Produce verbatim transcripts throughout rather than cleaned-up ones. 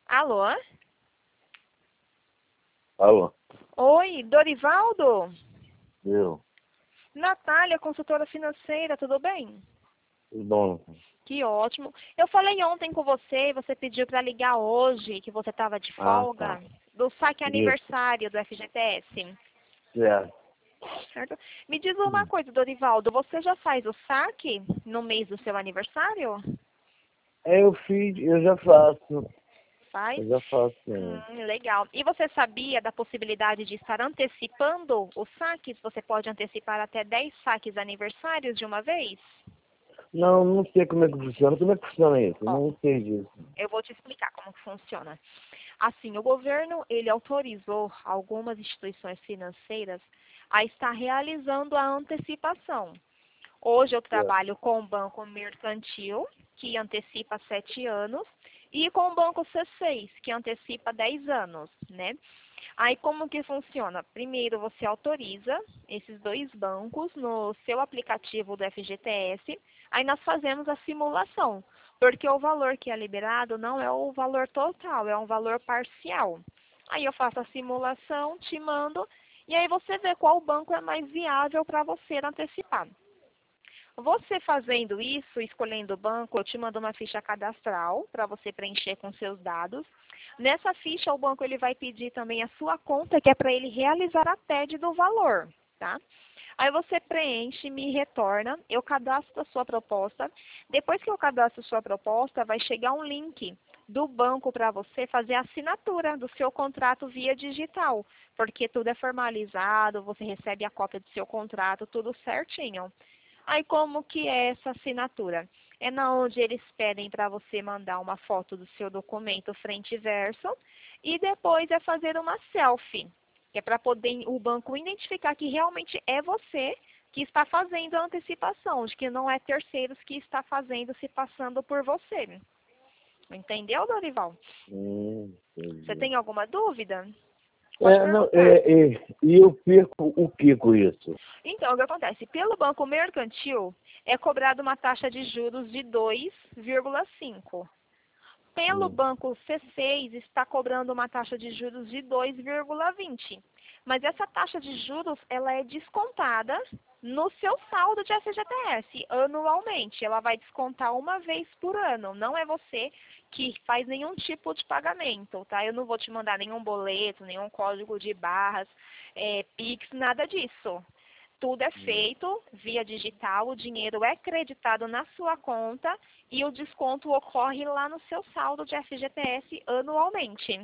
Alô? Alô? Oi, Dorivaldo? Eu? Natália, consultora financeira, tudo bem? Tudo bom? Que ótimo. Eu falei ontem com você, você pediu para ligar hoje, que você estava de Ah, folga, tá. do saque Isso. aniversário do F G T S. Certo. Certo? Me diz uma coisa, Dorivaldo, você já faz o saque no mês do seu aniversário? É, eu fiz, eu já faço. Faz? Eu já faço, sim. Hum, legal. E você sabia da possibilidade de estar antecipando os saques? Você pode antecipar até dez saques aniversários de uma vez? Não, não sei como é que funciona. Como é que funciona isso? Eu Ó, não sei disso. eu vou te explicar como que funciona. Assim, o governo, ele autorizou algumas instituições financeiras a estar realizando a antecipação. Hoje eu Certo. trabalho com o Banco Mercantil, que antecipa sete anos, e com o Banco C seis, que antecipa dez anos, né? Aí como que funciona? Primeiro você autoriza esses dois bancos no seu aplicativo do F G T S, aí nós fazemos a simulação, porque o valor que é liberado não é o valor total, é um valor parcial. Aí eu faço a simulação, te mando, e aí você vê qual banco é mais viável para você antecipar. Você fazendo isso, escolhendo o banco, eu te mando uma ficha cadastral para você preencher com seus dados. Nessa ficha, o banco ele vai pedir também a sua conta, que é para ele realizar a T E D do valor, tá? Aí você preenche, me retorna, eu cadastro a sua proposta. Depois que eu cadastro a sua proposta, vai chegar um link do banco para você fazer a assinatura do seu contrato via digital, porque tudo é formalizado, você recebe a cópia do seu contrato, tudo certinho. Aí como que é essa assinatura? É na onde eles pedem para você mandar uma foto do seu documento frente e verso e depois é fazer uma selfie, que é para poder o banco identificar que realmente é você que está fazendo a antecipação, de que não é terceiros que está fazendo se passando por você. Entendeu, Dorival? Hum, Você entendi. tem alguma dúvida? Pode É, não, perguntar. é, é, e eu perco o que com isso? Então, o que acontece? Pelo Banco Mercantil, é cobrado uma taxa de juros de dois vírgula cinco. Pelo Hum, Banco C seis, está cobrando uma taxa de juros de dois vírgula vinte. Mas essa taxa de juros, ela é descontada no seu saldo de F G T S, anualmente. Ela vai descontar uma vez por ano. Não é você que faz nenhum tipo de pagamento, tá? Eu não vou te mandar nenhum boleto, nenhum código de barras, é, Pix, nada disso. Tudo é hum, feito via digital, o dinheiro é creditado na sua conta e o desconto ocorre lá no seu saldo de F G T S anualmente.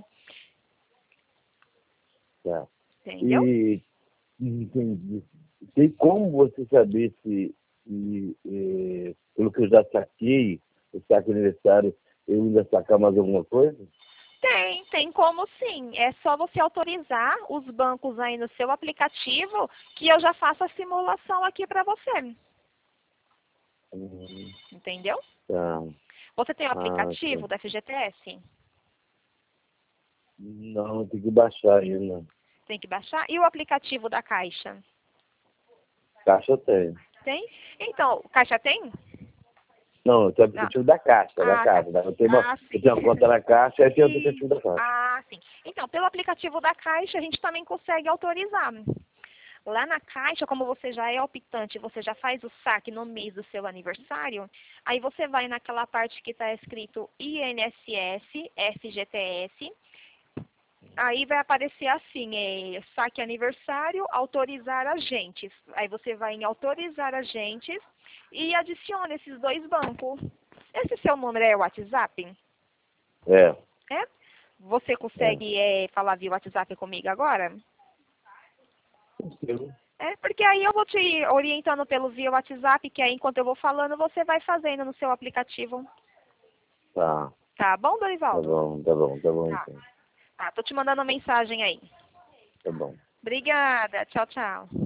tá. Entendeu? E entendi. Tem como você saber se, se é, pelo que eu já saquei, o saque aniversário, eu ainda sacar mais alguma coisa? Tem, tem como sim. É só você autorizar os bancos aí no seu aplicativo que eu já faço a simulação aqui para você. Hum, Entendeu? tá. Você tem o Ah, tá. aplicativo da F G T S? Não, tem que baixar ainda. Tem que baixar. E o aplicativo da Caixa? Caixa tem. Tem? Então, Caixa tem? Não, eu tenho o Não. aplicativo da Caixa, da Ah, tá. Caixa. Eu tenho, uma, Ah, eu sim. tenho uma conta na Caixa e tenho o E, aplicativo da Caixa. ah, sim. Então, pelo aplicativo da Caixa, a gente também consegue autorizar. Lá na Caixa, como você já é optante, você já faz o saque no mês do seu aniversário, aí você vai naquela parte que está escrito I N S S, F G T S, aí vai aparecer assim, é, saque aniversário, autorizar agentes. Aí você vai em autorizar agentes e adiciona esses dois bancos. Esse seu número é o WhatsApp? É, É? Você é. consegue é, falar via WhatsApp comigo agora? Sim. É, porque aí eu vou te orientando pelo via WhatsApp, que aí enquanto eu vou falando, você vai fazendo no seu aplicativo. Tá, Tá bom, tá Dorivaldo? bom, tá bom, tá bom Tá. então. Tá, tô te mandando uma mensagem aí. Tá bom. Obrigada. Tchau, tchau.